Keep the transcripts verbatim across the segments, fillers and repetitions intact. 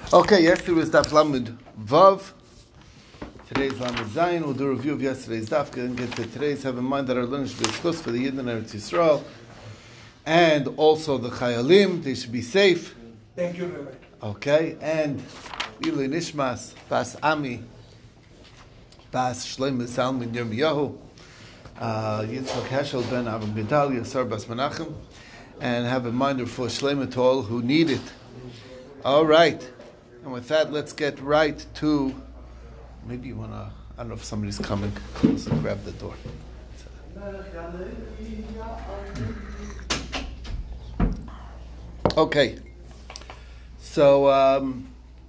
Okay, yesterday was Daf Lamed Vav. Today's Lamed Zayin. We'll do a review of yesterday's Daf and get to today's. Have in mind that our learning should be close for the Yidden and Eretz Yisrael. And also the Chayalim, they should be safe. Thank you, Rabbi. Okay, and Ilui Nishmas, Bas Ami, Bas Shlomo Zalman Yirmiyahu, uh, Yitzchak Heschel ben Avram Gedal, Yasar Bas Menachem, and have in mind for Shlomo to all who need it. All right. And with that, let's get right to, maybe you want to, I don't know if somebody's coming, close and grab the door. Okay. So, um,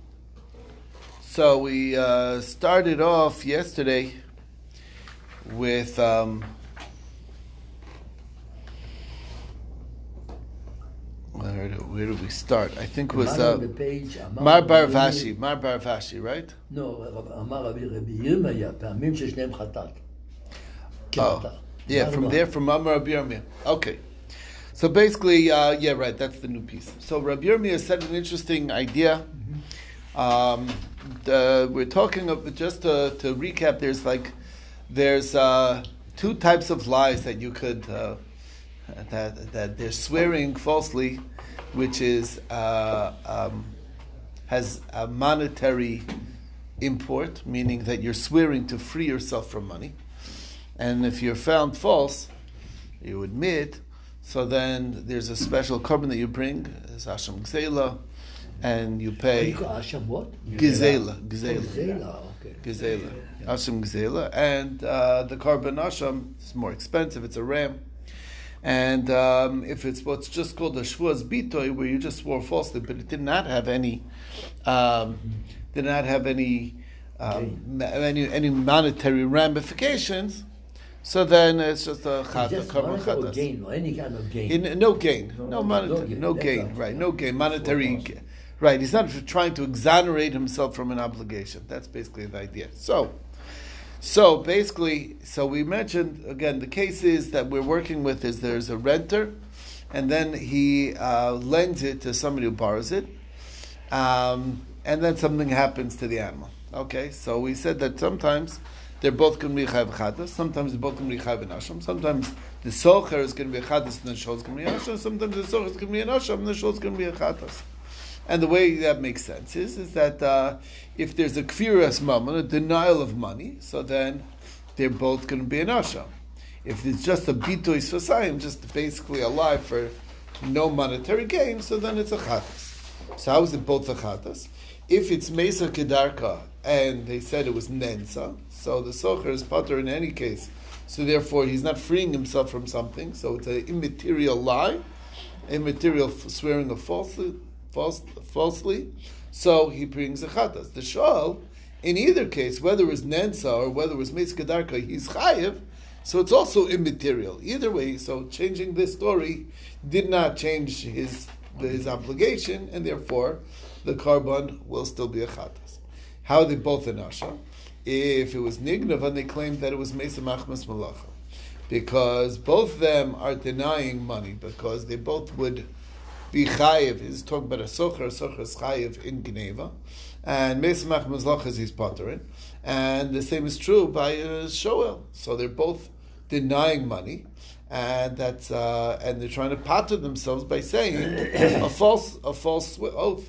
so we uh, started off yesterday with, um, Where do, where do we start? I think it was uh, Mar Bar Vashi. Mar Bar Vashi, right? No, Amar Rabbi Yirmiyah, פעמים ששניהם חטאת. Oh, yeah, from there, from Amar Rabbi Yirmiyah. Okay. So basically, uh, yeah, right, that's the new piece. So Rabbi Yirmiyah said an interesting idea. Mm-hmm. Um, the, we're talking of, just to, to recap, there's like, there's uh, two types of lies that you could, uh, that that they're swearing falsely, which is uh, um, has a monetary import, meaning that you're swearing to free yourself from money, and if you're found false, you admit. So then there's a special korban that you bring, it's Asham Gzela, and you pay Asham what? Gzela, Gzela, Gzela, okay. Gzela, Asham Gzela, and uh, the korban Asham is more expensive. It's a ram. And um, if it's what's just called a shvuas bitoy, where you just swore falsely, but it did not have any, um, did not have any, um, ma- any any monetary ramifications, so then it's just a chata, korban chatas. Gain, or any kind of gain. In, no gain, no, no monetary, no, no gain, gain. right? No gain, monetary, ga- right? He's not trying to exonerate himself from an obligation. That's basically the idea. So. So basically, so we mentioned, again, the cases that we're working with is there's a renter, and then he uh, lends it to somebody who borrows it, um, and then something happens to the animal. Okay, so we said that sometimes they're both going to be chayv chatas, sometimes they're both going to be chayv nasham, sometimes the socher is going to be a chatas and the shol is going to be a nasham, sometimes the socher is going to be a nasham and the shol is going to be a chatas. And the way that makes sense is, is that uh, if there's a kfiras mammon, a denial of money, so then they're both going to be an asham. If it's just a bitoy sfasayim, just basically a lie for no monetary gain, so then it's a chatas. So how is it both a chatas? If it's mesa kedarka and they said it was nensa, so the socher is pater in any case, so therefore he's not freeing himself from something, so it's an immaterial lie, immaterial f- swearing of falsehood. False, falsely, so he brings a chatas. The shol, in either case, whether it was nensa or whether it was meis kedarka, he's chayiv, so it's also immaterial. Either way, so changing this story did not change his his obligation, and therefore the korban will still be a chatas. How are they both in asha? If it was nignav, and they claimed that it was meis machmas malacha, because both of them are denying money, because they both would be chayiv is talking about a socher, a socher is chayiv in Geneva, and Mesamach Mazlach is his patterin, and the same is true by uh, Shoel. So they're both denying money, and that's uh, and they're trying to patter themselves by saying a false a false oath.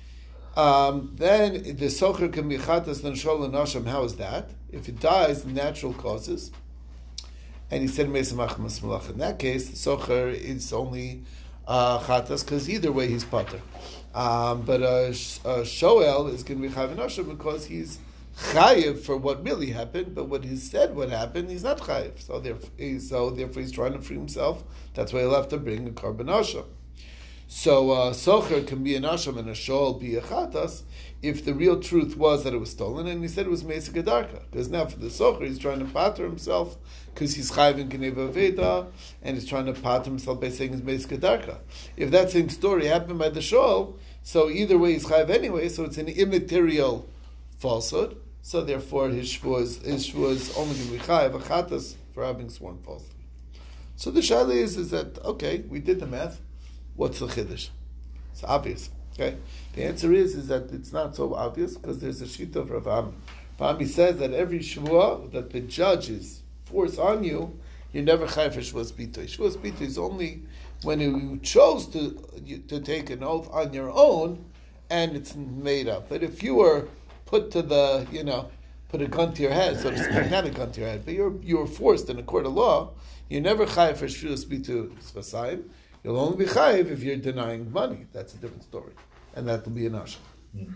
Um, then the socher can be chatas then Shoel and Nasham. How is that? If it dies, natural causes, and he said Mesamach Mazlach. In that case, the socher is only Uh, chatas, because either way he's pater. Um, but uh, uh, Shoel is going to be chayiv nasham because he's chayiv for what really happened, but what he said what happened, he's not chayiv. So therefore, he's, so therefore he's trying to free himself. That's why he'll have to bring a korban nasham. So uh, socher can be a nasham and a shoel be a chatas if the real truth was that it was stolen, and he said it was meisa kedarka. Because now for the socher, he's trying to pater himself because he's chayiv in Geneva Veda, and he's trying to pater himself by saying it's meisa kedarka. If that same story happened by the shoel, so either way he's chayiv anyway. So it's an immaterial falsehood. So therefore his shvuah is, his shvuah is only going to be chayiv a chatas for having sworn falsely. So the shaila is, is that okay, we did the math. What's the chiddush? It's obvious. Okay, the answer is is that it's not so obvious because there's a shita of Rav Ami. Rav Ami says that every shvua that the judges force on you, you're never chayav for shvuas bitoy. Shvuas bitoy is only when you chose to to take an oath on your own, and it's made up. But if you were put to the, you know, put a gun to your head, so to speak, not a gun to your head, but you're you're forced in a court of law, you're never chayav for shvuas bitoy svasayim. You'll only be chayiv if you're denying money. That's a different story. And that will be an asha. Mm.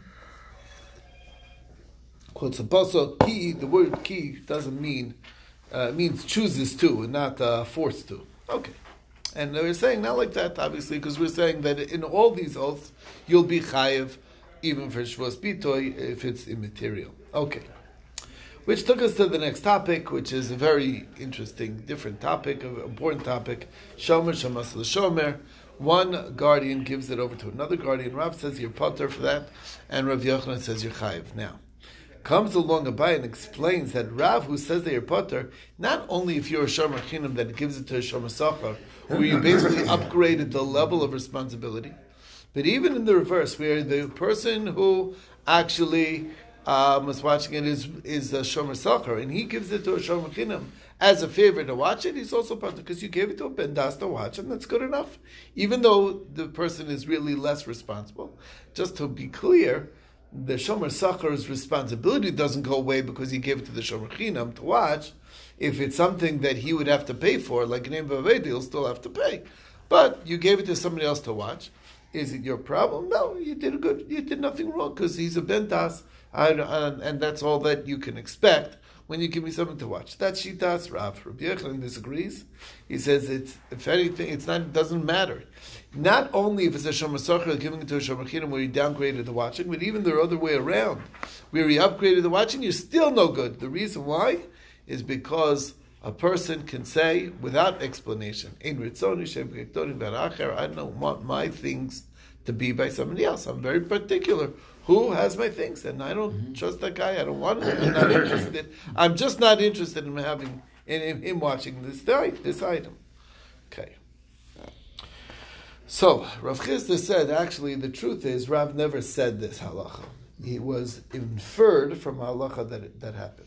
Quotes a pasuk, ki, the word ki doesn't mean, uh, means chooses to and not uh, forced to. Okay. And we're saying not like that, obviously, because we're saying that in all these oaths, you'll be chayiv, even for shvos bitoy, if it's immaterial. Okay. Which took us to the next topic, which is a very interesting, different topic, an important topic. Shomer, shamas l'shomer. One guardian gives it over to another guardian. Rav says you're potter for that, and Rav Yochanan says you're chayiv. Now, comes along Abai and explains that Rav, who says that you're potter, not only if you're a shomer chinam that gives it to a shomer sachar, where you basically upgraded the level of responsibility, but even in the reverse, where the person who actually Um, was watching it is is a shomer sachar, and he gives it to a shomer chinam as a favor to watch it. He's also part because you gave it to a bendas to watch, and that's good enough, even though the person is really less responsible. Just to be clear, the shomer sachar's responsibility doesn't go away because he gave it to the shomer chinam to watch. If it's something that he would have to pay for, like an Aved, he'll still have to pay. But you gave it to somebody else to watch. Is it your problem? No, you did good. You did nothing wrong because he's a bendas. I, uh, and that's all that you can expect when you give me something to watch. That's Shitas Rav. Rabbi Yochanan disagrees. He says it's, if anything, it's not. It doesn't matter. Not only if it's a shomer sachar giving it to a shomer chinam where you downgraded the watching, but even the other way around, where you upgraded the watching, you're still no good. The reason why is because a person can say without explanation, "Ein ritzoni shem k'tonim b'aracher." I don't want my things to be by somebody else. I'm very particular. Who has my things? And I don't mm-hmm. trust that guy. I don't want it. I'm not interested. I'm just not interested in having in, in him watching this this item. Okay. So Rav Chisda said, actually, the truth is Rav never said this halacha. He was inferred from halacha that it, that happened.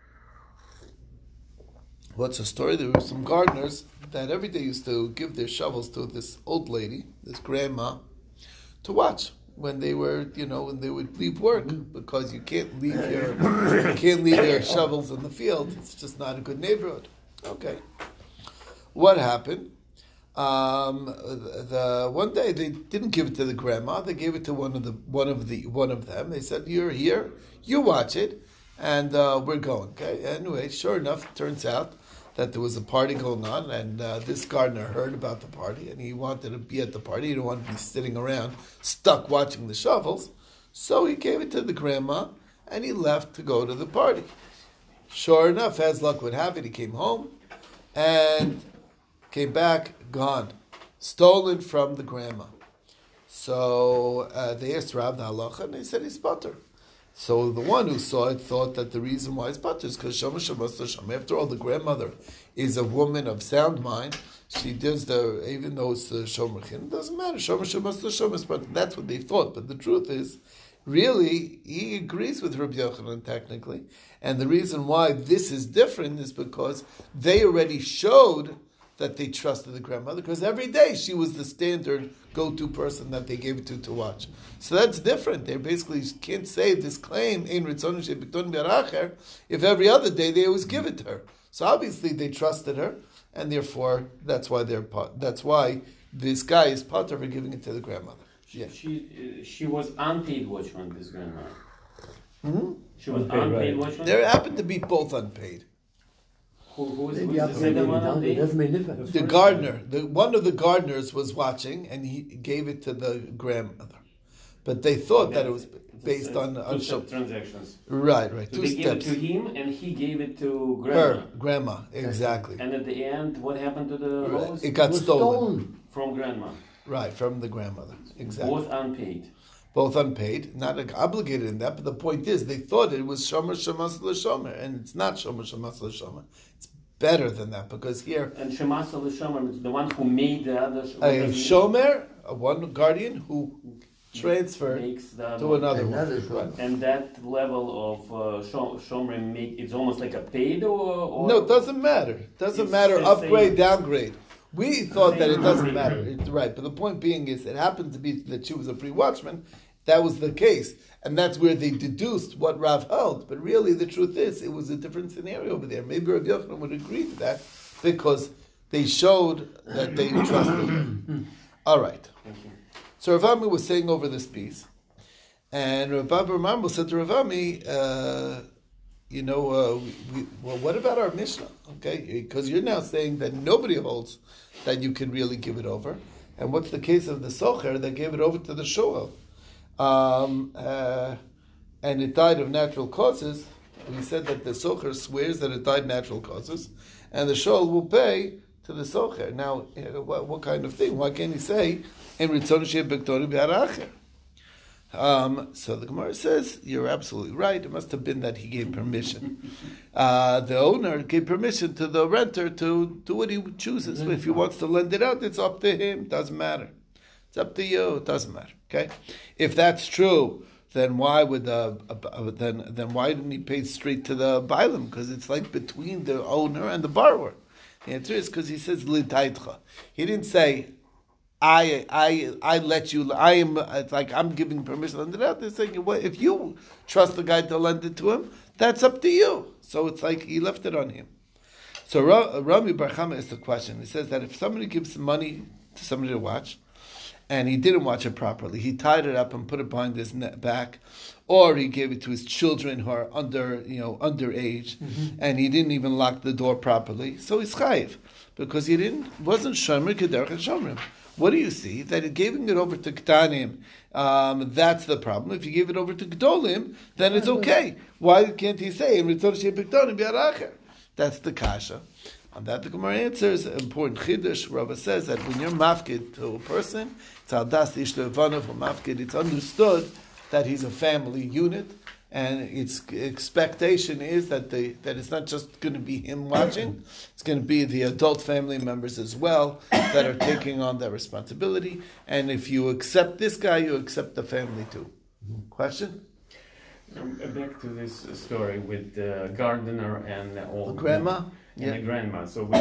What's the story? There were some gardeners that every day used to give their shovels to this old lady, this grandma, to watch when they were, you know, when they would leave work, because you can't leave your you can't leave your shovels in the field. It's just not a good neighborhood. Okay. What happened? Um, the, the one day they didn't give it to the grandma. They gave it to one of the one of the one of them. They said, "You're here. You watch it, and uh, we're going." Okay. Anyway, sure enough, it turns out that there was a party going on, and uh, this gardener heard about the party, and he wanted to be at the party. He didn't want to be sitting around stuck watching the shovels, so he gave it to the grandma, and he left to go to the party. Sure enough, as luck would have it, he came home, and came back, gone, stolen from the grandma. So uh, they asked Rav the halacha, and they said he's potter. So the one who saw it thought that the reason why it's potter is because Shomer Shamas L'Shomer. After all, the grandmother is a woman of sound mind. She does the, even though it's the Shomer Chin, it doesn't matter. Shomer Shamas L'Shomer, but that's what they thought. But the truth is, really, he agrees with Rabbi Yochanan technically. And the reason why this is different is because they already showed that they trusted the grandmother, because every day she was the standard go-to person that they gave it to to watch. So that's different. They basically can't say this claim, Ein Ritzon Shebiton B'Aracher, if every other day they always give it to her. So obviously they trusted her, and therefore that's why they're that's why this guy is potter for giving it to the grandmother. She Yeah. she, she was unpaid watchman, this grandmother. Mm-hmm. She was Unpaid, unpaid right. watchman. There happened to be both unpaid. Who, who was, Maybe who was the second one it unpaid? doesn't make a difference. The gardener, the one of the gardeners was watching, and he gave it to the grandmother. But they thought that it was based on two on step transactions. right, right, So two they gave steps. it to him, and he gave it to grandma. Her grandma, exactly. And at the end, what happened to the hose? It got It was stolen. From grandma. Right, from the grandmother. Exactly. Both unpaid. Both unpaid, not obligated in that, but the point is, they thought it was Shomer Shamas L'Shomer, and it's not Shomer Shamas L'Shomer. It's better than that, because here, And Shemasa L'Shomer is the one who made the other. a Shomer, a one guardian who transferred makes the to another Another one. one. Right. And that level of uh, shom- shomrim make it's almost like a paid or, or No, it doesn't matter. Doesn't It's matter. the Upgrade, same- downgrade. We thought that it Same doesn't thing. matter. It's right, but the point being is, it happened to be that she was a free watchman. That was the case, and that's where they deduced what Rav held. But really, the truth is, it was a different scenario over there. Maybe Rav Yochanan would agree to that because they showed that they trusted her. All right. Thank you. So Rav Ami was saying over this piece, and Rav Abba Mambo said to Rav Ami, uh, you know, uh, we, well, what about our Mishnah? Okay, because you're now saying that nobody holds that you can really give it over. And what's the case of the Socher that gave it over to the Shoel? Um, uh, and it died of natural causes. We said that the Socher swears that it died natural causes, and the Shoel will pay to the Socher. Now, uh, what, what kind of thing? Why can't he say, in Ritzon Sheh Bektori B'Haracher? Um, so the Gemara says, you're absolutely right. It must have been that he gave permission. Uh, the owner gave permission to the renter to do what he chooses. If he wants to lend it out, it's up to him. Doesn't matter. It's up to you. It doesn't matter. Okay. If that's true, then why would the uh, then then why didn't he pay straight to the bailam? Because it's like between the owner and the borrower. The answer is because he says litaitcha. He didn't say, I, I, I let you. I am. It's like I'm giving permission to lend it out. They're saying, well, if you trust the guy to lend it to him, that's up to you. So it's like he left it on him. So Ra- Rami Bar Chama is the question. He says that if somebody gives money to somebody to watch, and he didn't watch it properly, he tied it up and put it behind his neck back, or he gave it to his children who are under, you know, underage, mm-hmm. and he didn't even lock the door properly. So he's chayiv because he didn't wasn't shomer kederach shomrim. What do you see? That giving it over to Ktanim, um, that's the problem. If you give it over to Gdolim, then it's okay. Why can't he say, that's the kasha. On that, the Gemara answers, important chiddush. Rava says that when you're mafkid to a person, it's aldas ish levanav mafkid, it's understood that he's a family unit, and its expectation is that they that it's not just going to be him watching; it's going to be the adult family members as well that are taking on that responsibility. And if you accept this guy, you accept the family too. Question? Um, back to this story with the gardener and the old The grandma? and Yeah. the grandma. So we,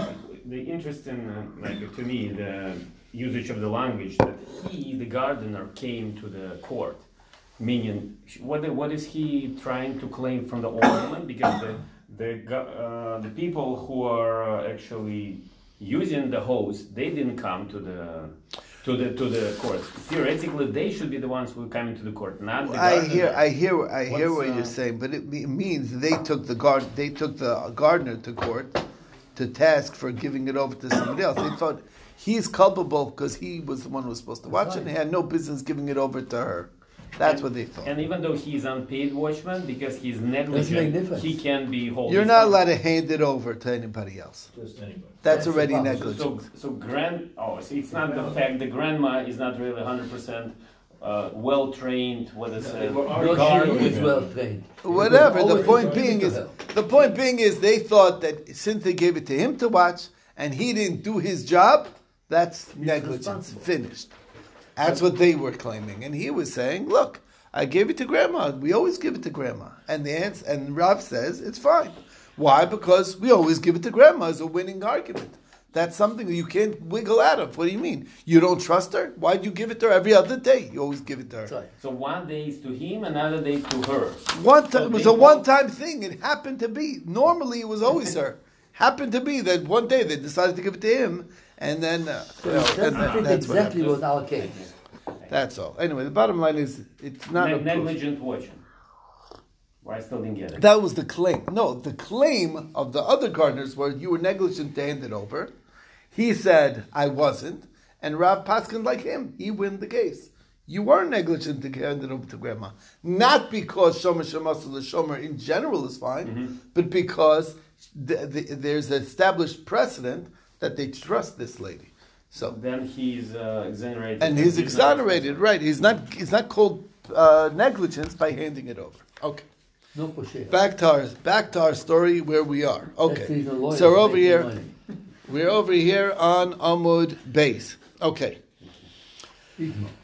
the interesting, uh, like to me, the usage of the language that he, the gardener, came to the court. Meaning, what what is he trying to claim from the old woman? Because the the uh, the people who are actually using the hose, they didn't come to the to the to the court. Theoretically, they should be the ones who are coming to the court, not the I gardener. hear, I hear, I hear What's, what uh, you're saying, but it, me- means they took the guard, they took the gardener to court to task for giving it over to somebody else. They thought he's culpable because he was the one who was supposed to watch it, and he had no business giving it over to her. That's And- what they thought. And even though he's unpaid watchman, because he's make negligent, difference. he can be holding. You're not allowed to hand it over to anybody else. Just anybody. That's That's the already problem. negligent. So, so grand. Oh, so it's not the fact the grandma is not really one hundred percent uh, well trained. What is they it? were No, Guard she is women. well trained. Whatever. The Always point give being it is, to her. the point being is, they thought that since they gave it to him to watch and he didn't do his job, that's negligence. responsible. Finished. That's what they were claiming, and he was saying, "Look, I gave it to grandma. We always give it to grandma." And the answer, and Rav says it's fine. Why? Because we always give it to grandma as a winning argument. That's something that you can't wiggle out of. What do you mean? You don't trust her? Why'd you give it to her every other day? You always give it to her. That's right. So one day is to him, another day to her. One time, So it was they a both- one-time thing. It happened to be. Normally, it was always her. Happened to be that one day they decided to give it to him, and then uh, So you know, that's, and that- that's that's what exactly happened. what our case. That's all. Anyway, the bottom line is it's not Ne- a proof. negligent watching. Well, I still didn't get it. That was the claim. No, the claim of the other gardeners was you were negligent to hand it over. He said I wasn't, and Rav Paskin like him, he win the case. You were negligent to hand it over to grandma, not because shomer shemasul shomer in general is fine, Mm-hmm. but because the, the, there's an established precedent that they trust this lady. So Then he's uh, exonerated. and he's not exonerated, right? He's not he's not called uh, negligence by handing it over. Okay. No kosher. Back to our back to our story where we are. That's Okay, even lawyers so we're over making here. money. We're over here on Amud Beis. Okay,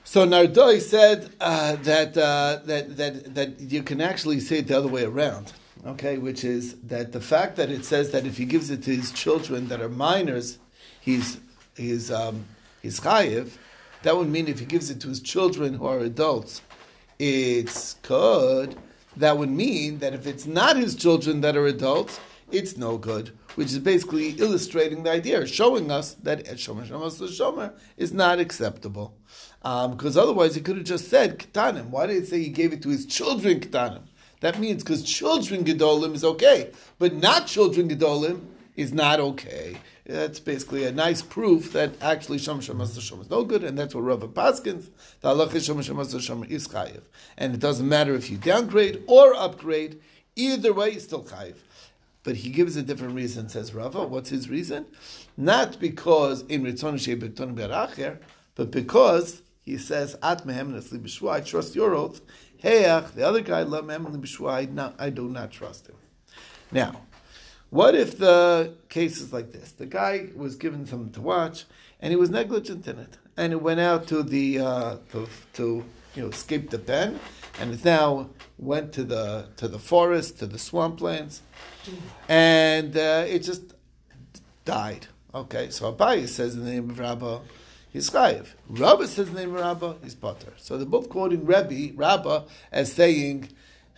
So Nardoi said uh, that, uh, that that that you can actually say it the other way around, okay? Which is that the fact that it says that if he gives it to his children that are minors, he's he's um, he's chayiv. That would mean if he gives it to his children who are adults, it's good. That would mean that if it's not his children that are adults, it's no good. Which is basically illustrating the idea, showing us that shomer shomer shomer is not acceptable. Um, because otherwise he could have just said Ketanim. Why did it say he gave it to his children Ketanim? That means because children Gedolim is okay, but not children Gedolim is not okay. That's basically a nice proof that actually Shomer Shomer Shomer is no good, and that's what Rava Paskins, the halacha Shomer Shomer Shomer is chayiv. And it doesn't matter if you downgrade or upgrade, either way, it's still chayiv. But he gives a different reason, says Rava. What's his reason? Not because in Ritzon Shebekton Beracher, but because he says, At mehem nesli b'shua, I trust your oath. Heach, the other guy, la mehem b'shua, I do not trust him. Now, what if the case is like this? The guy was given something to watch, and he was negligent in it, and it went out to the uh, to, to you know escape the pen, and it now went to the to the forest, to the swamplands, and uh, it just died. Okay, so Abaye says in the name of Rabbah, he's chayiv. Rabbah says in the name of Rabbah, he's potter. So they're both quoting Rebbe, Rabbah, as saying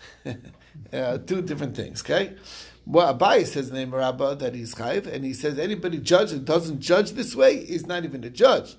uh, two different things. Okay. Well, Abaye says in the name of Rabbah that he's chayiv, and he says anybody judge that doesn't judge this way is not even a judge.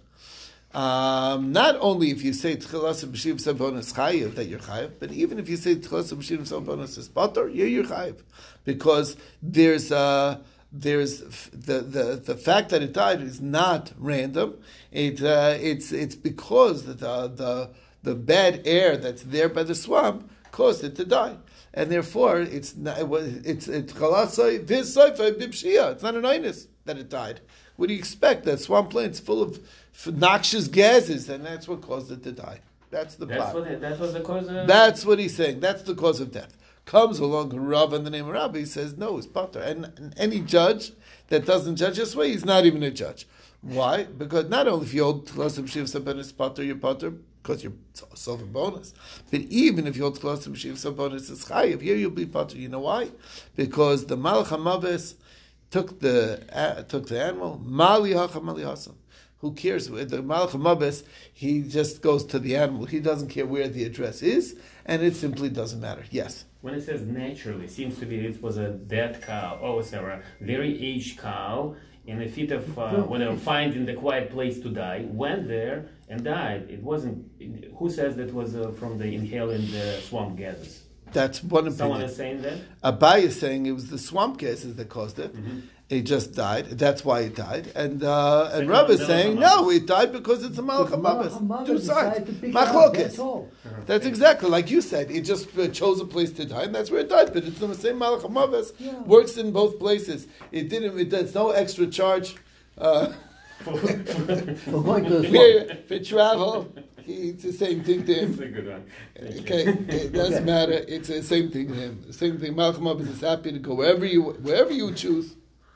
Um, not only if you say Tchilas b'shiv sabonis chayiv that you're chayiv, but even if you say Tchilas b'shiv sabonis is potter, you're you're chayiv, because there's uh, there's the, the the fact that it died is not random. It uh, it's it's because the the the bad air that's there by the swamp caused it to die. And therefore, it's not, it was, it's it's chalasai this soifa bibshia. It's not an einus that it died. What do you expect? That swampland's full of noxious gases, and that's what caused it to die. That's the that's plot. What it, that was the cause of... That's what he's saying. That's the cause of death. Comes along Rav in the name of Rabbi, he says no, it's potter. And, and any judge that doesn't judge this way, he's not even a judge. Why? Because not only if you hold Tchilas b'shiv sabonis potter, you're potter, because you're self a bonus. But even if you hold Tchilas b'shiv sabonis is chayiv, here you'll be potter. You know why? Because the Malach HaMaves took the uh, took the animal. Mali hacha mali hasam. Who cares? The Malach HaMaves, he just goes to the animal. He doesn't care where the address is, and it simply doesn't matter. Yes. When it says naturally, seems to be it was a dead cow, oh, sorry, a very aged cow, in a fit of uh, whatever, finding the quiet place to die, went there and died. It wasn't. It, who says that was uh, from the inhaling the swamp gases? That's one opinion. Someone is saying that? Abaye is saying it was the swamp gases that caused it. Mm-hmm. It just died. That's why it died. And uh, and Second Rav is one, saying, Malach no, it died because it's a Malach HaMaves. Two sides. That's Machlokes. all. That's exactly like you said. It just uh, chose a place to die, and that's where it died. But it's the same Malach HaMaves. Yeah. Works in both places. It didn't. It, there's no extra charge uh, We're going to the swamp. for, for travel. It's the same thing to That's him. a good one. Thank you. Okay, it doesn't Okay. matter. It's the same thing to him. The same thing. Malach HaMaves is happy to go wherever you wherever you choose.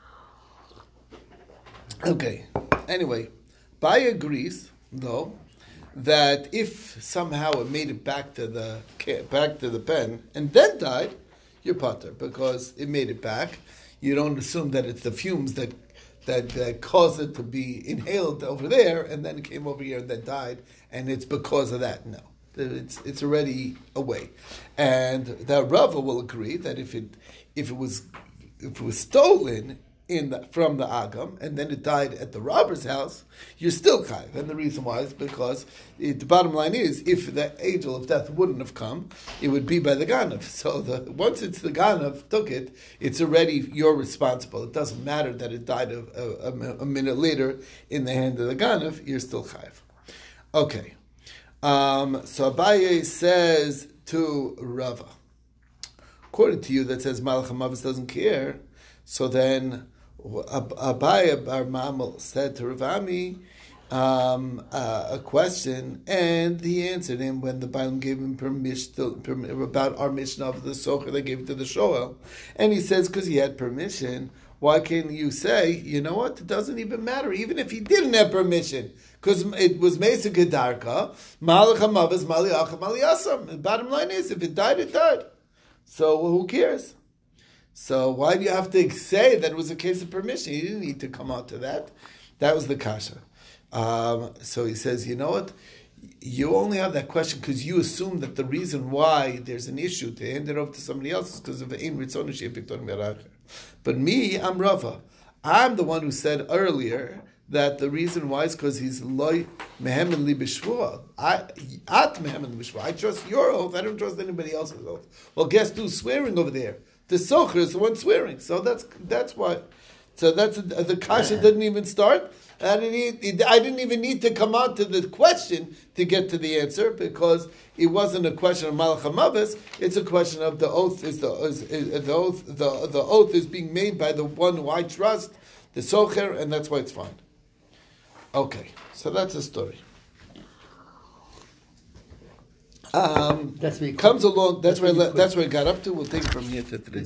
Okay. Anyway, Bai agrees though that if somehow it made it back to the back to the pen and then died, you're potter because it made it back. You don't assume that it's the fumes that that, that caused it to be inhaled over there and then it came over here and then died, and it's because of that. No, it's it's already away, and the Rava will agree that if it if it was if it was stolen in the, from the Agam, and then it died at the robber's house, you're still chayiv. And the reason why is because it, the bottom line is, if the angel of death wouldn't have come, it would be by the Ganav. So the, once it's the Ganav took it, it's already, you're responsible. It doesn't matter that it died a, a, a minute later in the hand of the Ganav, you're still chayiv. Okay. Um, so Abaye says to Rava, according to you that says Malach HaMaves doesn't care, so then Abaye Bar Mamal said to Rav Ami um, uh, a question, and he answered him when the Bailam gave him permission to, about our mission of the Socher they gave it to the Shoel. And he says, because he had permission, Why can't you say, you know what, it doesn't even matter, even if he didn't have permission, because it was Mesa Gedarka, Malach HaMavas, Maliach HaMaliasam. The bottom line is, if it died, it died. So well, who cares? So why do you have to say that it was a case of permission? You didn't need to come out to that. That was the kasha. Um, so he says, you know what? You only have that question because you assume that the reason why there's an issue to hand it over to somebody else is because of ein ritzon shei pikton meracher. But me, I'm Rava. I'm the one who said earlier that the reason why is because he's loy mehemen li b'shvua. I at mehemen li b'shvua. I trust your oath. I don't trust anybody else's oath. Well, guess who's swearing over there? The socher is the one swearing. So that's that's why. So that's the kasha didn't even start. I didn't, need, I didn't even need to come on to the question to get to the answer because it wasn't a question of Malach HaMavas. It's a question of the oath is the is, is, the oath the the oath is being made by the one who I trust, the socher, and that's why it's fine. Okay, so that's the story. Um, That's where it comes along. That's, that's where where that's where it got up to. We'll take it from here to today.